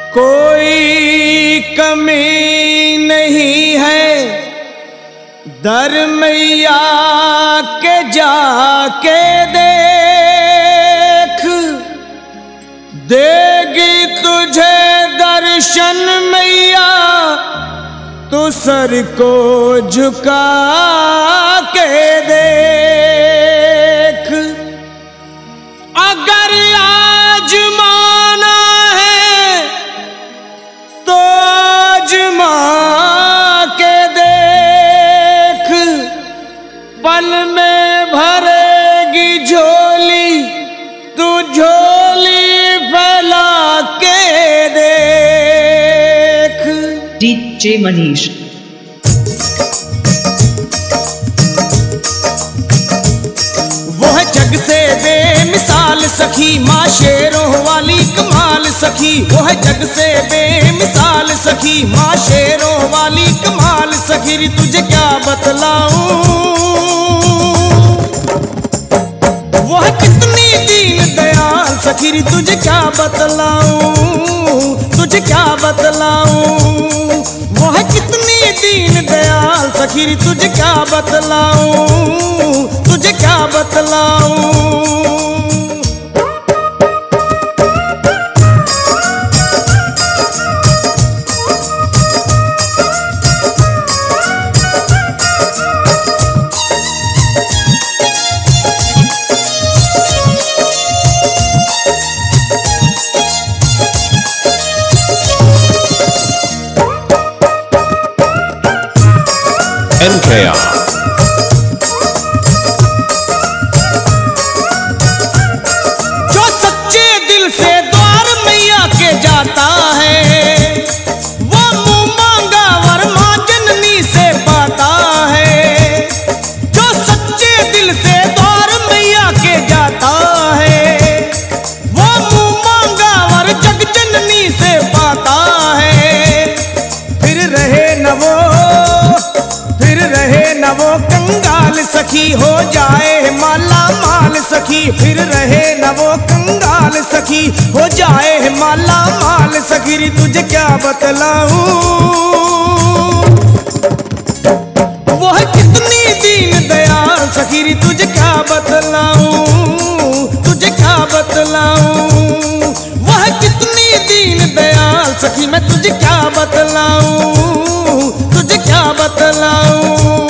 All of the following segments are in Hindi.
कोई कमी नहीं है दर मैया के जाके देख, देगी तुझे दर्शन मैया तू सर को झुका के देख। अगर आजमाना है तो आजमा के देख, पल में भरेगी झोली तू झोली फैला के देख। डीजे मनीष। वो है जग से बेमिसाल सखी माँ शेरों वाली कमाल सखी, वो है जग से बेमिसाल सखी माँ शेरों वाली कमाल सखी। तुझे क्या बतलाऊं वो है कितनी दीन दयाल सखी, तुझे क्या बतलाऊं तुझे क्या बतलाऊं। वो है कितनी दीन दयाल सखी, तुझे क्या बतलाऊं तुझे क्या बतलाऊं। NKR जो सच्चे दिल से द्वार मैया के जाता है वो मुंह मांगा वर मां जननी से पाता है। जो सच्चे दिल से द्वार मैया के जाता है वो मुंह मांगा वर जग जननी से पाता है। फिर रहे न वो कंगाल सखी हो जाए माला माल सखी, फिर रहे न वो कंगाल सखी हो जाए माला माल सखी। तुझे क्या बतलाऊं वो है कितनी दीन दयाल सखी, तुझे क्या बतलाऊं तुझे क्या बतलाऊं। वो है कितनी दीन दयाल सखी मैं तुझे क्या बतलाऊं तुझे क्या बतलाऊं।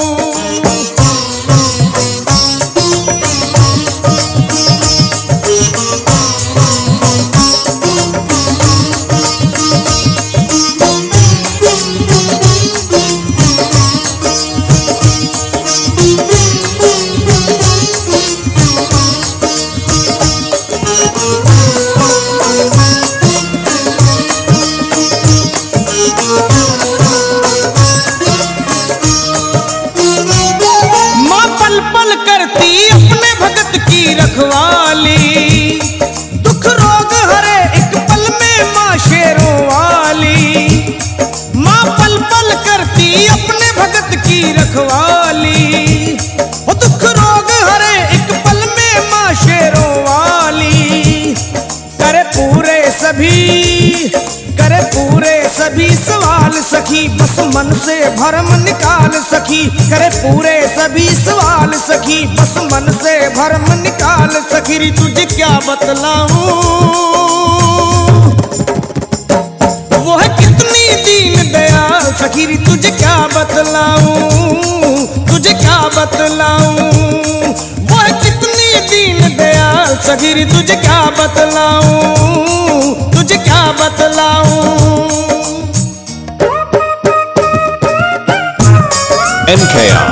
करती अपने भगत की रखवाली, दुख रोग हरे एक पल में माँ शेरों वाली। माँ पल पल करती अपने भगत की रखवाली, वो दुख रोग हरे एक पल में माँ शेरों वाली। करे पूरे सभी सवाल सखी बस मन से भरम निकाल सखी। करे पूरे सभी सवाल सखी बस मन से भरम निकाल सखी। तुझे क्या बतलाऊं वो है कितनी दीन दयाल सखी, तुझे क्या बतलाऊं तुझे क्या बतलाऊं। वो है कितनी दीन दयाल सखी, तुझे क्या बतलाऊं तुझे क्या बतलाऊं। NKR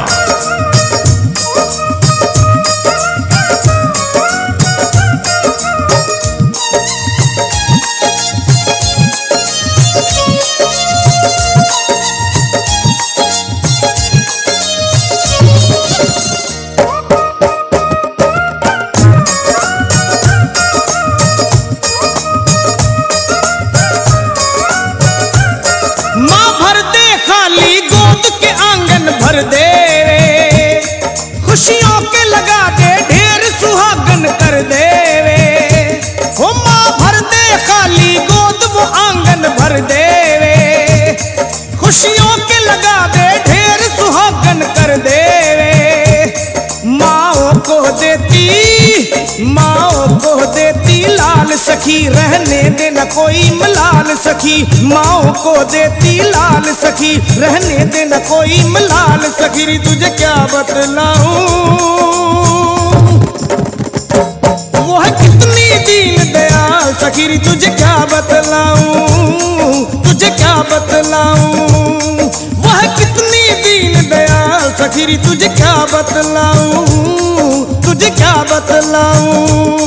माँ भर दे खाली गोद के आंगन भर दे रे, सखी, रहने दे न कोई मलाल सखी, माओ को देती लाल सखी, रहने दे न कोई मलाल सखी। रे तुझे क्या बतलाऊं, वो है कितनी दीन दयाल सखी। रे तुझे क्या बतलाऊं, तुझे क्या बतलाऊं, वो है कितनी दीन दयाल सखी। रे तुझे क्या बतलाऊं, तुझे क्या बतलाऊं।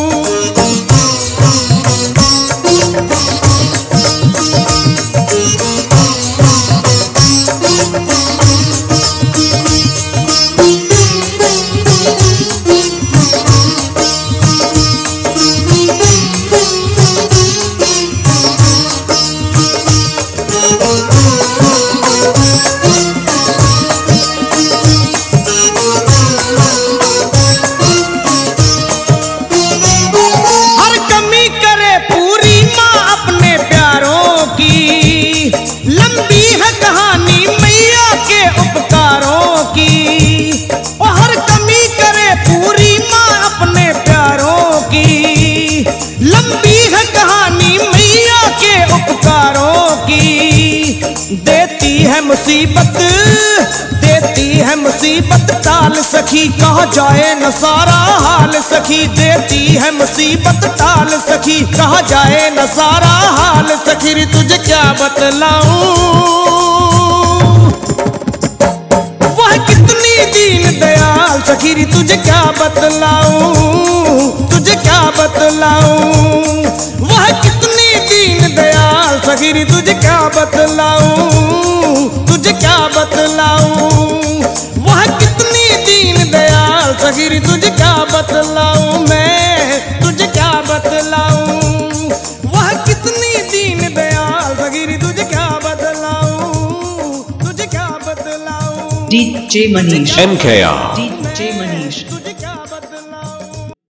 लंबी है कहानी मैया के उपकारों की, और हर कमी करे पूरी माँ अपने प्यारों की। लंबी है कहानी मैया के उपकारों की, देती है मुसीबत, देती है मुसीबत टाल सखी, कहा जाए न सारा हाल सखी। देती है मुसीबत टाल सखी, कहा जाए न सारा हाल सखी। रे तुझे क्या बतलाऊं, वह कितनी दीन दयाल सखी। रे तुझे क्या बतलाऊं, तुझे क्या बतलाऊं, वह कितनी दीन दयाल सखी। रे तुझे क्या बतलाऊं, तुझे क्या बतलाऊं, वह कितनी दीन दयाल सखी। रे तुझे क्या बतलाऊं, मैं तुझे क्या बतलाऊं, वह कितनी दीन दयाल सखी। रे तुझे क्या बतलाऊं, तुझे क्या बतलाऊं। DJ Manish. NKR.